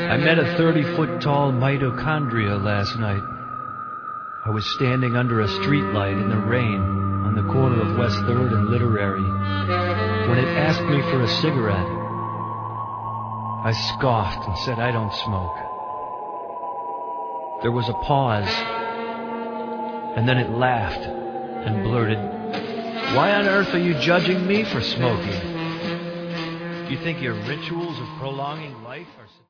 I met a 30-foot-tall mitochondria last night. I was standing under a streetlight in the rain on the corner of West 3rd and Literary when it asked me for a cigarette. I scoffed and said, "I don't smoke." There was a pause, and then it laughed and blurted, "Why on earth are you judging me for smoking? Do you think your rituals of prolonging life are..."